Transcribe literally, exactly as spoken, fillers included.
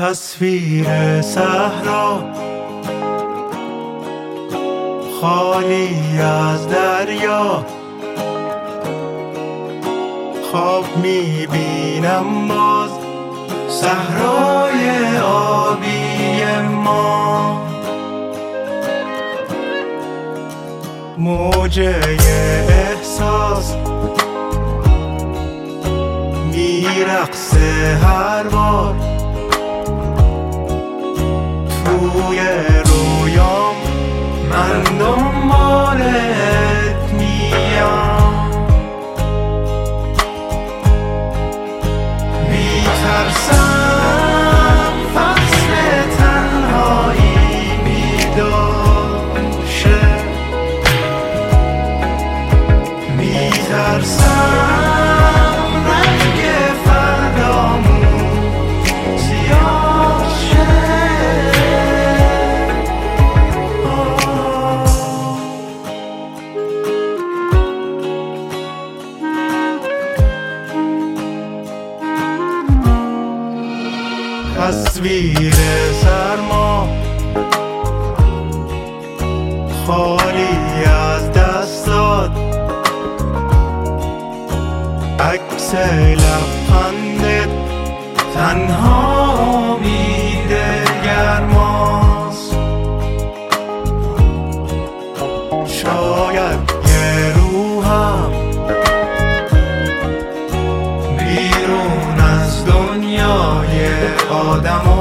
تصویر صحرا خالی از دریا، خواب میبینم باز صحرای آبی ما. موجه احساس میرقصه هر بار توی رویام، من دنبالت میام. میترسم فصل تنهایی بیدار شه، میترسم رنگ فردامون زیاد شه. تصویر سرما خالی از دستات، عکس لبخندت تنها امید گرماست. شاید یه روحم بیرون از دنیای آدم